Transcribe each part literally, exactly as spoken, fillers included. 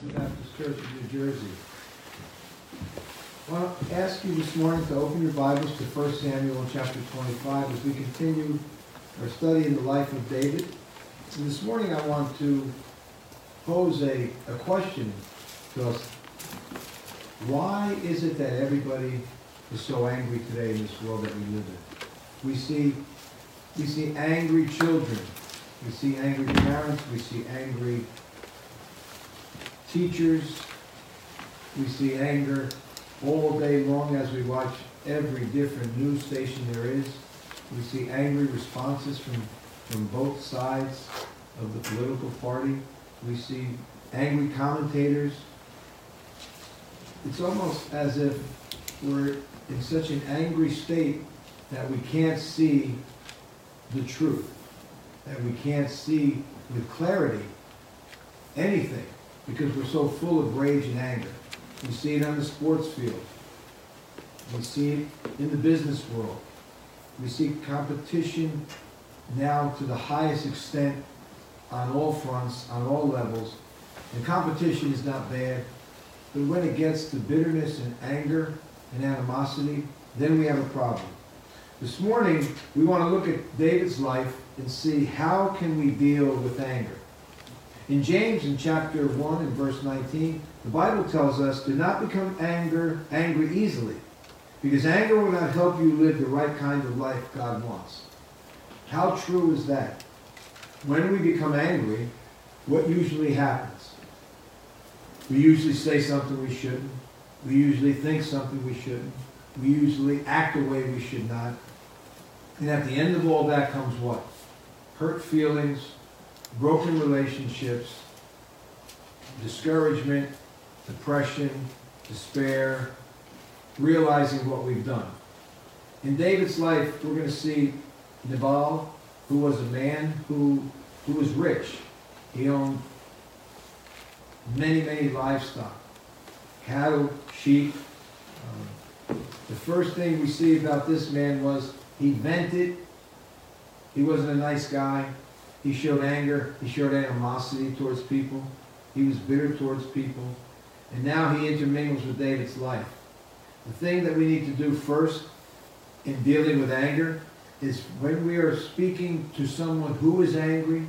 Bethesda Baptist Church of New Jersey. I want to ask you this morning to open your Bibles to First Samuel chapter twenty-five as we continue our study in the life of David. And this morning I want to pose a, a question to us. Why is it that everybody is so angry today in this world that we live in? We see, we see angry children. We see angry parents. We see angry teachers. We see anger all day long as we watch every different news station there is. We see angry responses from, from both sides of the political party. We see angry commentators. It's almost as if we're in such an angry state that we can't see the truth, that we can't see with clarity anything because we're so full of rage and anger. We see it on the sports field. We see it in the business world. We see competition now to the highest extent on all fronts, on all levels. And competition is not bad, but when it gets to bitterness and anger and animosity, then we have a problem. This morning, we want to look at David's life and see how can we deal with anger. In James, in chapter one, and verse nineteen, the Bible tells us, do not become anger, angry easily, because anger will not help you live the right kind of life God wants. How true is that? When we become angry, what usually happens? We usually say something we shouldn't. We usually think something we shouldn't. We usually act a way we should not. And at the end of all that comes what? Hurt feelings, broken relationships, discouragement, depression, despair, realizing what we've done. In David's life, we're going to see Nabal, who was a man who, who was rich. He owned many, many livestock, cattle, sheep. Um, the first thing we see about this man was he vented. He wasn't a nice guy. He showed anger. He showed animosity towards people. He was bitter towards people. And now he intermingles with David's life. The thing that we need to do first in dealing with anger is when we are speaking to someone who is angry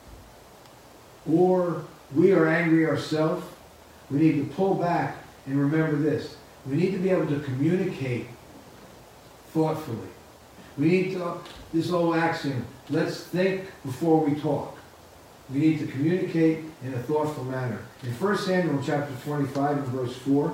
or we are angry ourselves, we need to pull back and remember this. We need to be able to communicate thoughtfully. We need to, this old axiom, let's think before we talk. We need to communicate in a thoughtful manner. In First Samuel chapter twenty-five and verse four,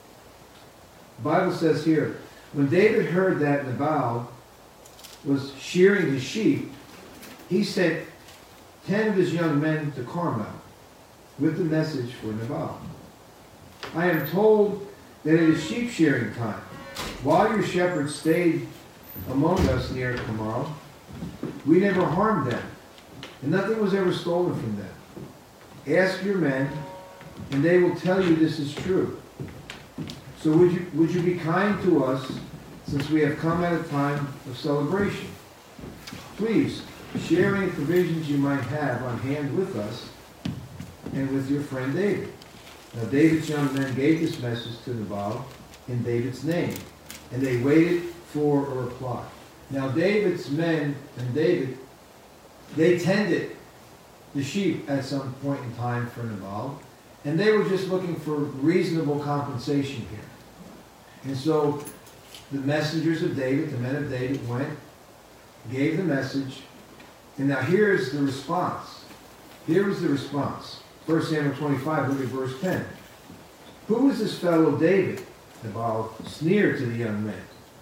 the Bible says here, when David heard that Nabal was shearing his sheep, he sent ten of his young men to Carmel with the message for Nabal. I am told that it is sheep shearing time. While your shepherds stayed among us near Carmel, we never harmed them, and nothing was ever stolen from them. Ask your men, and they will tell you this is true. So would you, would you be kind to us, since we have come at a time of celebration? Please, share any provisions you might have on hand with us and with your friend David. Now David's young men gave this message to Nabal in David's name, and they waited for a reply. Now David's men and David, they tended the sheep at some point in time for Nabal, and they were just looking for reasonable compensation here. And so the messengers of David, the men of David, went, gave the message, and now here's the response. Here is the response. First Samuel twenty-five, look at verse ten. Who is this fellow David? Nabal sneered to the young men.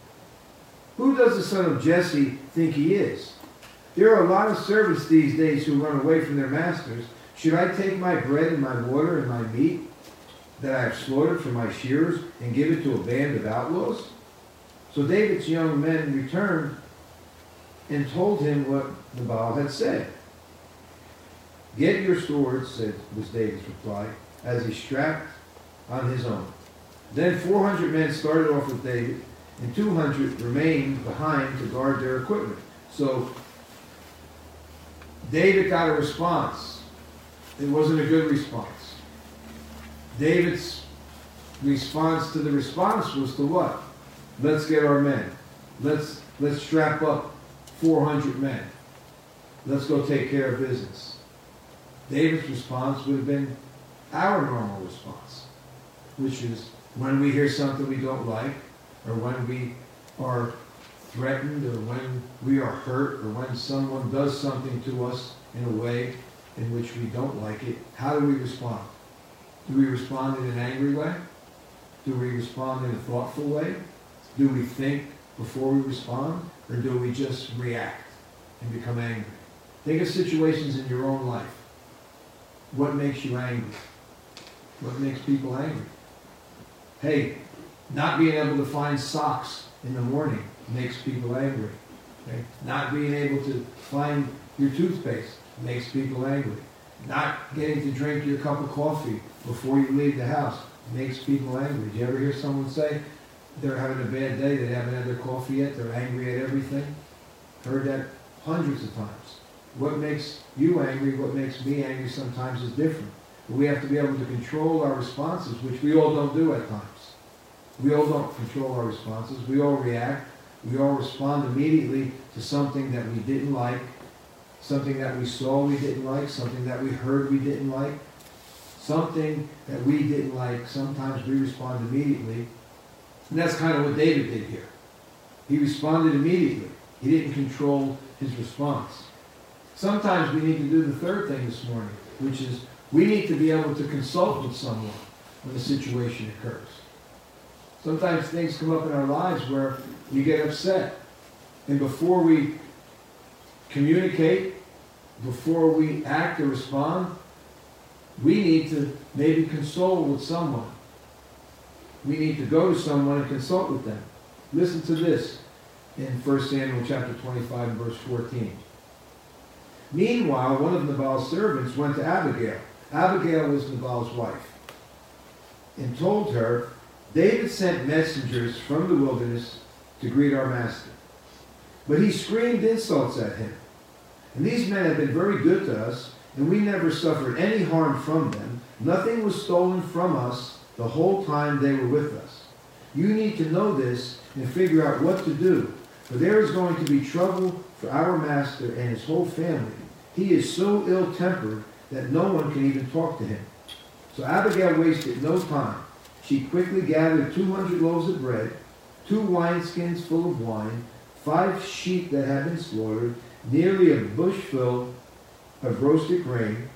Who does the son of Jesse think he is? There are a lot of servants these days who run away from their masters. Should I take my bread and my water and my meat that I have slaughtered for my shearers and give it to a band of outlaws? So David's young men returned and told him what Nabal had said. Get your swords, said, was David's reply, as he strapped on his own. Then four hundred men started off with David, and two hundred remained behind to guard their equipment. So David got a response. It wasn't a good response. David's response to the response was to what? Let's get our men. Let's, let's strap up four hundred men. Let's go take care of business. David's response would have been our normal response, which is when we hear something we don't like, or when we are threatened, or when we are hurt, or when someone does something to us in a way in which we don't like it, how do we respond? Do we respond in an angry way? Do we respond in a thoughtful way? Do we think before we respond? Or do we just react and become angry? Think of situations in your own life. What makes you angry? What makes people angry? Hey, not being able to find socks in the morning makes people angry. Okay? Not being able to find your toothpaste makes people angry. Not getting to drink your cup of coffee before you leave the house makes people angry. Do you ever hear someone say they're having a bad day, they haven't had their coffee yet, they're angry at everything? Heard that hundreds of times. What makes you angry, what makes me angry sometimes is different. But we have to be able to control our responses, which we all don't do at times. We all don't control our responses. We all react. We all respond immediately to something that we didn't like, something that we saw we didn't like, something that we heard we didn't like, something that we didn't like. Sometimes we respond immediately. And that's kind of what David did here. He responded immediately. He didn't control his response. Sometimes we need to do the third thing this morning, which is we need to be able to consult with someone when a situation occurs. Sometimes things come up in our lives where we get upset. And before we communicate, before we act or respond, we need to maybe console with someone. We need to go to someone and consult with them. Listen to this in First Samuel chapter twenty-five and verse fourteen. Meanwhile, one of Nabal's servants went to Abigail. Abigail was Nabal's wife, and told her, David sent messengers from the wilderness to greet our master. But he screamed insults at him. And these men have been very good to us, and we never suffered any harm from them. Nothing was stolen from us the whole time they were with us. You need to know this and figure out what to do, for there is going to be trouble for our master and his whole family. He is so ill-tempered that no one can even talk to him. So Abigail wasted no time. She quickly gathered two hundred loaves of bread, two wineskins full of wine, five sheep that had been slaughtered, nearly a bushful of roasted grain,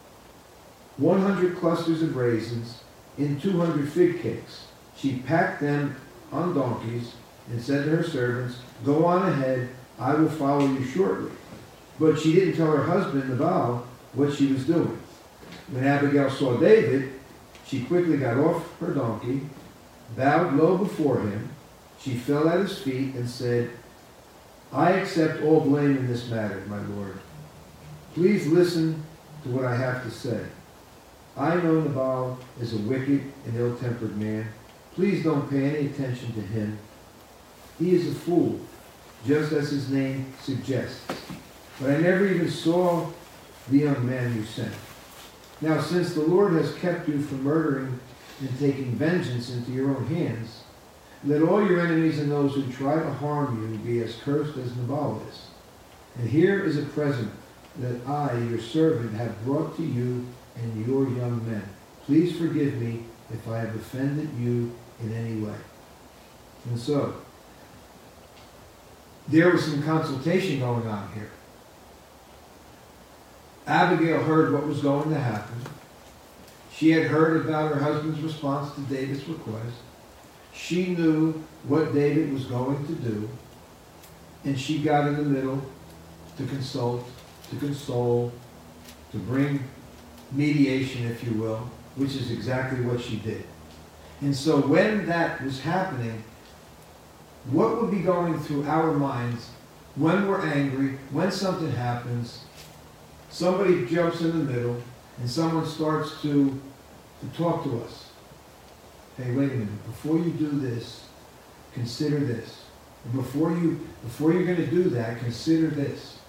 one hundred clusters of raisins, and two hundred fig cakes. She packed them on donkeys and said to her servants, Go on ahead, I will follow you shortly. But she didn't tell her husband, Nabal, what she was doing. When Abigail saw David, she quickly got off her donkey, bowed low before him. She fell at his feet and said, I accept all blame in this matter, my lord. Please listen to what I have to say. I know Nabal is a wicked and ill-tempered man. Please don't pay any attention to him. He is a fool, just as his name suggests. But I never even saw the young man you sent. Now, since the Lord has kept you from murdering and taking vengeance into your own hands, let all your enemies and those who try to harm you be as cursed as Nabal is. And here is a present that I, your servant, have brought to you and your young men. Please forgive me if I have offended you in any way. And so, there was some consultation going on here. Abigail heard what was going to happen. She had heard about her husband's response to David's request. She knew what David was going to do. And she got in the middle to consult, to console, to bring mediation, if you will, which is exactly what she did. And so when that was happening, what would be going through our minds when we're angry, when something happens, somebody jumps in the middle, and someone starts to, to talk to us. Hey, wait a minute, before you do this, consider this. And before, you, before you're going to do that, consider this.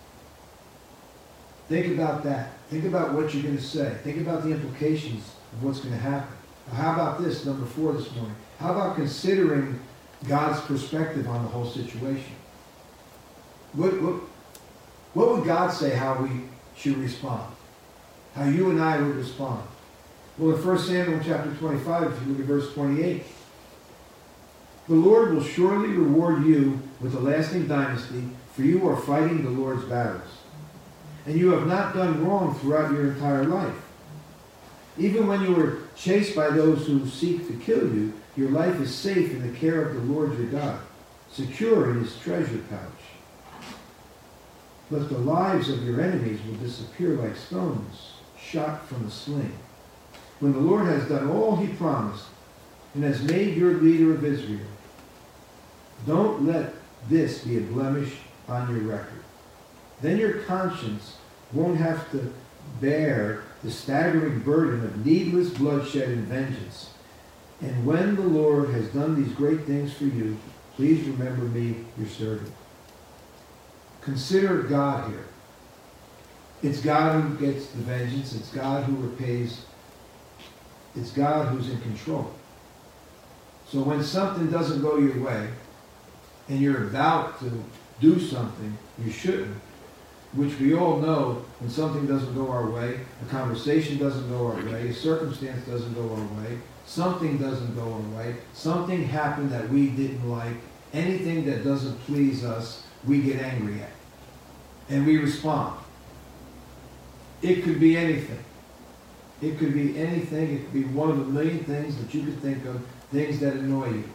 Think about that. Think about what you're going to say. Think about the implications of what's going to happen. How about this, number four this morning? How about considering God's perspective on the whole situation? What, what, what would God say how we should respond? How you and I would respond? Well, in First Samuel chapter twenty-five, if you look at verse twenty-eight, the Lord will surely reward you with a lasting dynasty, for you are fighting the Lord's battles. And you have not done wrong throughout your entire life. Even when you were chased by those who seek to kill you, your life is safe in the care of the Lord your God, secure in his treasure pouch. But the lives of your enemies will disappear like stones shot from a sling. When the Lord has done all he promised and has made your leader of Israel, don't let this be a blemish on your record. Then your conscience won't have to bear the staggering burden of needless bloodshed and vengeance. And when the Lord has done these great things for you, please remember me, your servant. Consider God here. It's God who gets the vengeance. It's God who repays. It's God who's in control. So when something doesn't go your way, and you're about to do something you shouldn't, which we all know when something doesn't go our way, a conversation doesn't go our way, a circumstance doesn't go our way, something doesn't go our way, something happened that we didn't like, anything that doesn't please us, we get angry at. And we respond. It could be anything. It could be anything. It could be one of a million things that you could think of, things that annoy you.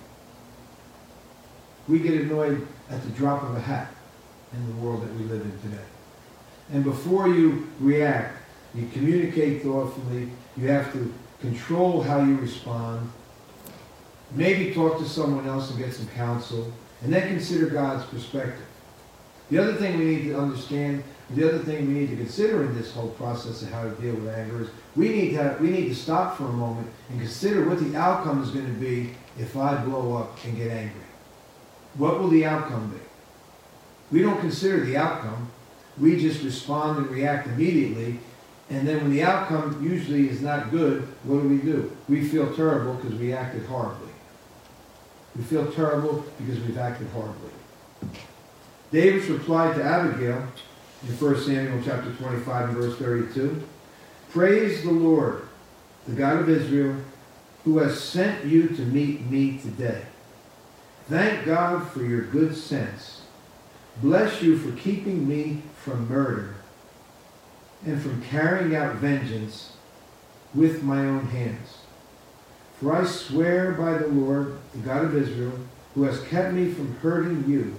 We get annoyed at the drop of a hat in the world that we live in today. And before you react, you communicate thoughtfully. You have to control how you respond. Maybe talk to someone else and get some counsel. And then consider God's perspective. The other thing we need to understand, the other thing we need to consider in this whole process of how to deal with anger is we need to have, we need to stop for a moment and consider what the outcome is going to be if I blow up and get angry. What will the outcome be? We don't consider the outcome. We just respond and react immediately. And then when the outcome usually is not good, what do we do? We feel terrible because we acted horribly. We feel terrible because we've acted horribly. David's reply to Abigail in First Samuel chapter twenty-five and verse thirty-two, praise the Lord, the God of Israel, who has sent you to meet me today. Thank God for your good sense. Bless you for keeping me from murder and from carrying out vengeance with my own hands. For I swear by the Lord, the God of Israel, who has kept me from hurting you,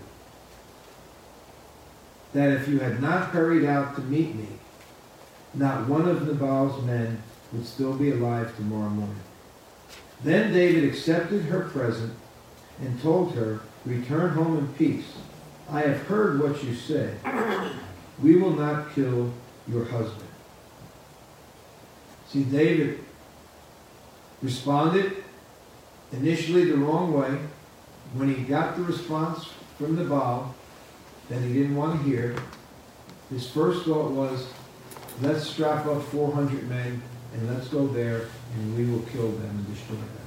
that if you had not hurried out to meet me, not one of Nabal's men would still be alive tomorrow morning. Then David accepted her present and told her, return home in peace. I have heard what you said. We will not kill your husband. See, David responded initially the wrong way. When he got the response from Nabal that he didn't want to hear, his first thought was, let's strap up four hundred men and let's go there and we will kill them and destroy them.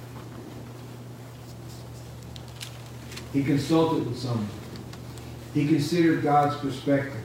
He consulted with someone. He considered God's perspective.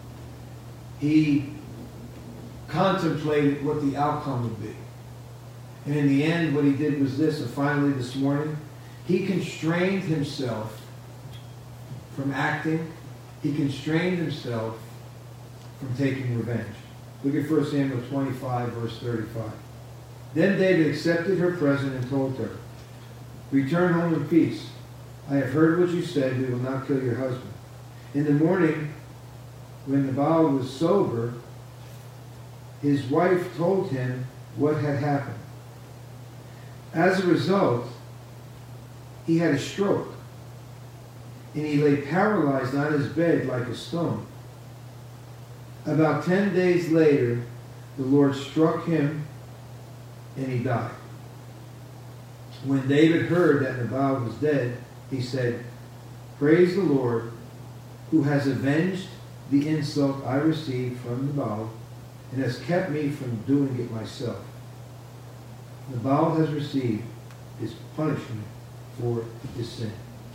He contemplated what the outcome would be. And in the end, what he did was this, and finally this morning, he constrained himself from acting. He constrained himself from taking revenge. Look at First Samuel twenty-five, verse thirty-five. Then David accepted her present and told her, return home in peace. I have heard what you said. We will not kill your husband. In the morning, when Nabal was sober, his wife told him what had happened. As a result, he had a stroke, and he lay paralyzed on his bed like a stone. About ten days later, the Lord struck him, and he died. When David heard that Nabal was dead, he said, praise the Lord, who has avenged the insult I received from Nabal and has kept me from doing it myself. Nabal has received his punishment for his sin.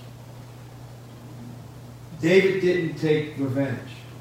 David didn't take revenge.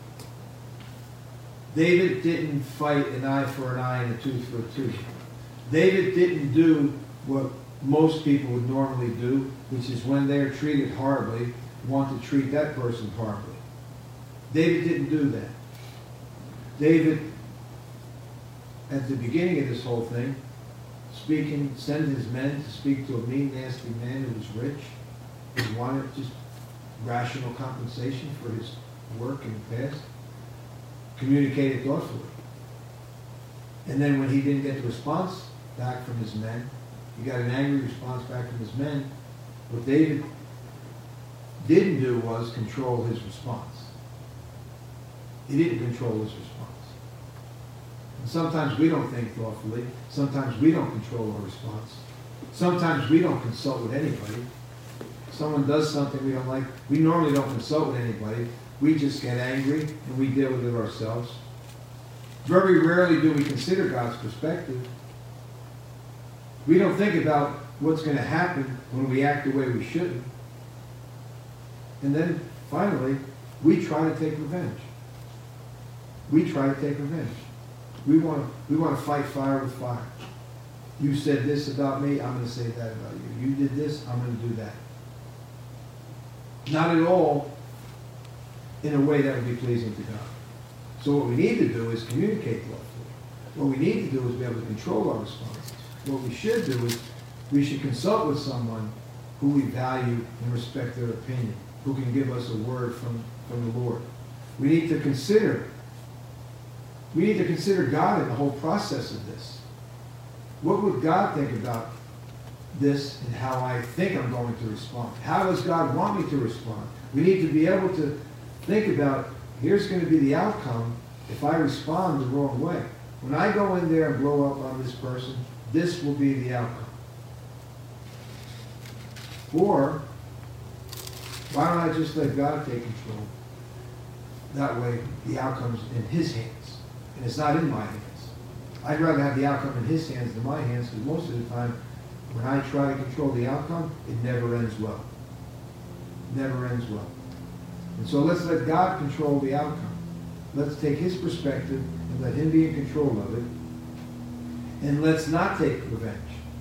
David didn't fight an eye for an eye and a tooth for a tooth. David didn't do what most people would normally do, which is when they are treated horribly, want to treat that person horribly. David didn't do that. David, at the beginning of this whole thing, speaking, sending his men to speak to a mean, nasty man who was rich, who wanted just rational compensation for his work in the past, communicated thoughtfully. And then when he didn't get the response back from his men, he got an angry response back from his men, what David didn't do was control his response. He didn't control his response. And sometimes we don't think thoughtfully. Sometimes we don't control our response. Sometimes we don't consult with anybody. If someone does something we don't like, we normally don't consult with anybody. We just get angry and we deal with it ourselves. Very rarely do we consider God's perspective. We don't think about what's going to happen when we act the way we shouldn't. And then, finally, we try to take revenge. We try to take revenge. We want to, we want to fight fire with fire. You said this about me, I'm going to say that about you. You did this, I'm going to do that. Not at all in a way that would be pleasing to God. So what we need to do is communicate thoughtfully. What we need to do is be able to control our responses. What we should do is we should consult with someone who we value and respect their opinion, who can give us a word from, from the Lord. We need to consider, we need to consider God in the whole process of this. What would God think about this and how I think I'm going to respond? How does God want me to respond? We need to be able to think about, here's going to be the outcome if I respond the wrong way. When I go in there and blow up on this person, this will be the outcome. Or, why don't I just let God take control? That way, the outcome's in His hands. And it's not in my hands. I'd rather have the outcome in His hands than my hands, because most of the time, when I try to control the outcome, it never ends well. Never ends well. And so let's let God control the outcome. Let's take His perspective and let Him be in control of it. And let's not take revenge.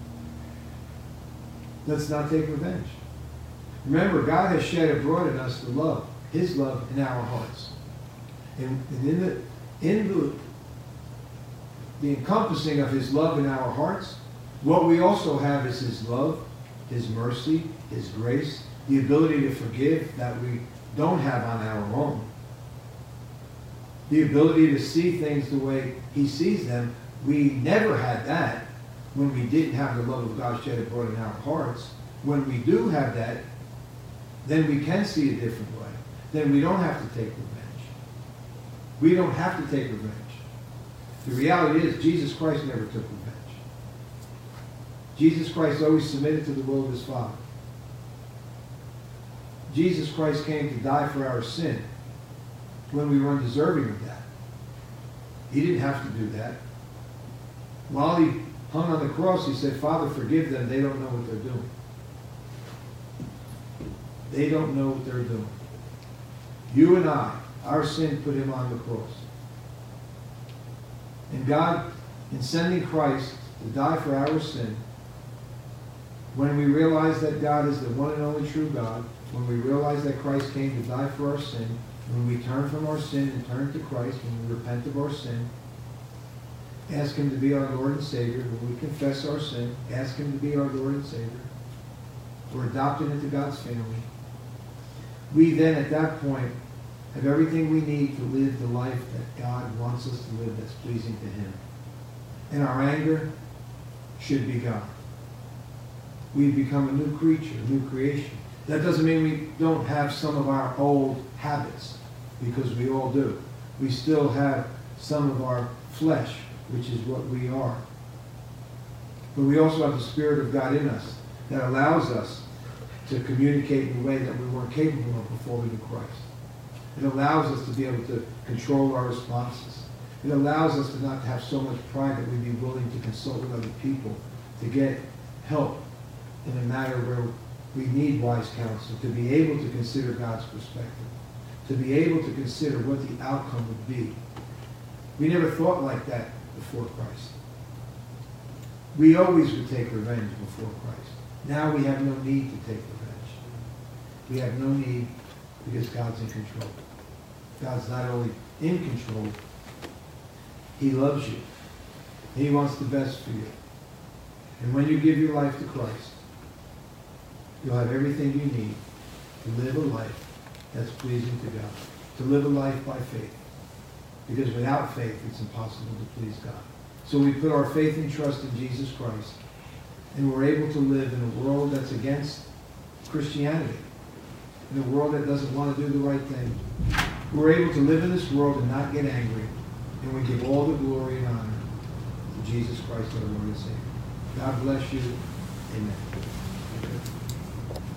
Let's not take revenge. Remember, God has shed abroad in us the love, His love in our hearts. And, and in the in the, the encompassing of His love in our hearts, what we also have is His love, His mercy, His grace, the ability to forgive that we don't have on our own. The ability to see things the way He sees them. We never had that when we didn't have the love of God shed abroad in our hearts. When we do have that, then we can see a different way. Then we don't have to take revenge. We don't have to take revenge. The reality is, Jesus Christ never took revenge. Jesus Christ always submitted to the will of His Father. Jesus Christ came to die for our sin when we were undeserving of that. He didn't have to do that. While He hung on the cross, He said, Father, forgive them. They don't know what they're doing. They don't know what they're doing. You and I, our sin put Him on the cross. And God, in sending Christ to die for our sin, when we realize that God is the one and only true God, when we realize that Christ came to die for our sin, when we turn from our sin and turn to Christ, when we repent of our sin, ask Him to be our Lord and Savior, when we confess our sin, ask Him to be our Lord and Savior, we're adopted into God's family. We then, at that point, have everything we need to live the life that God wants us to live that's pleasing to Him. And our anger should be God. We've become a new creature, a new creation. That doesn't mean we don't have some of our old habits, because we all do. We still have some of our flesh, which is what we are. But we also have the Spirit of God in us that allows us to communicate in a way that we weren't capable of before we knew Christ. It allows us to be able to control our responses. It allows us to not have so much pride that we'd be willing to consult with other people to get help in a matter where we need wise counsel, to be able to consider God's perspective, to be able to consider what the outcome would be. We never thought like that before Christ. We always would take revenge before Christ. Now we have no need to take revenge. We have no need because God's in control. God's not only in control, he loves you. He wants the best for you. And when you give your life to Christ, you'll have everything you need to live a life that's pleasing to God, to live a life by faith. Because without faith, it's impossible to please God. So we put our faith and trust in Jesus Christ, and we're able to live in a world that's against Christianity, in a world that doesn't want to do the right thing. We're able to live in this world and not get angry, and we give all the glory and honor to Jesus Christ, our Lord and Savior. God bless you. Amen.